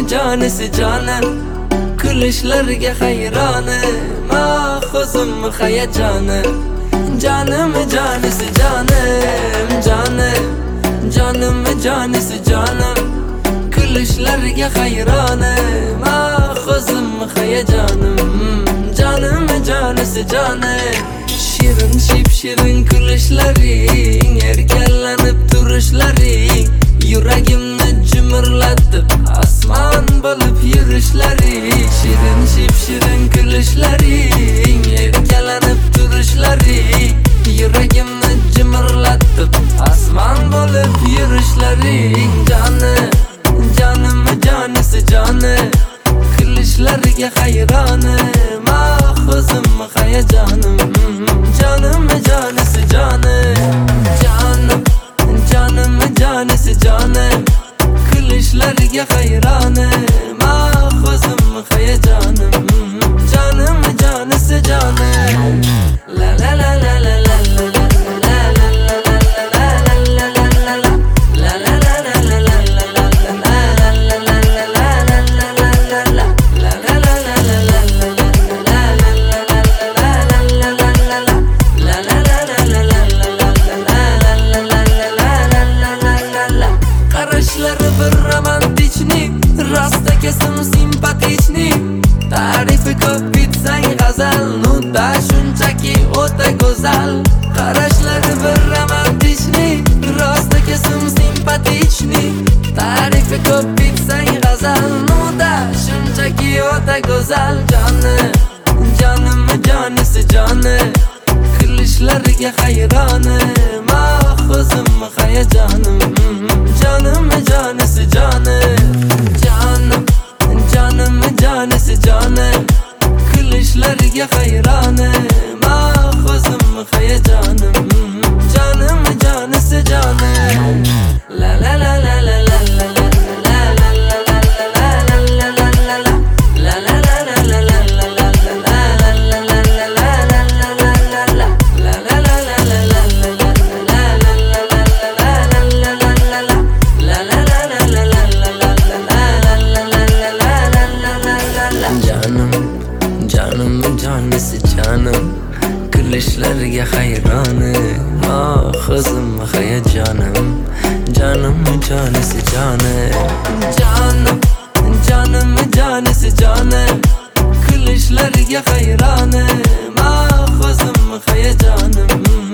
jonisi jonim, kulishlarga hayronim, o'zim hayajonim. Jonim jonisi jonim, jonim jonisi jonim, kulishlarga hayronim, o'zim hayajonim. Jonim jonisi jonim, shirin shirin kulishlaring, erkalanib turishlaring, yuragimni jimirlatib osmon bo'lib yurishlaring. Shirin shirin kulishlaring, erkalanib turishlaring, yuragimni jimirlatib osmon bo'lib yurishlaring. Jonim jonisi jonim, kulishlarga hayronim, o'zim hayajonim. Jonim jonisi jonim, jonim jonisi jonim, kulishlarga hayronim, o'zim hayajonim. Jonim jonisi jonim, la la la la la la la. Qarashlari bir romantichni, rosta kesim simpatichni, tarifi ko'p bitsang g'azal, nutda shunchaki o'ta go'zal. Qarashlari bir romantichni, rosta kesim simpatichni, tarifi ko'p bitsang g'azal, nutda shunchaki o'ta go'zal. Jonim jonisi jonim, kulishlarga hayronim, o'zim hayajonim. Jonim jonisi jonim, jonim jonisi jonim, kulishlarga hayronim, o'zim hayajonim. Jonim jonisi jonim, la la la la la la la la. Jonim jonisi jonim, kulishlarga hayronim, o'zim hayajonim. Jonim jonisi jonim, jonim jonisi jonim, kulishlarga hayronim, o'zim hayajonim.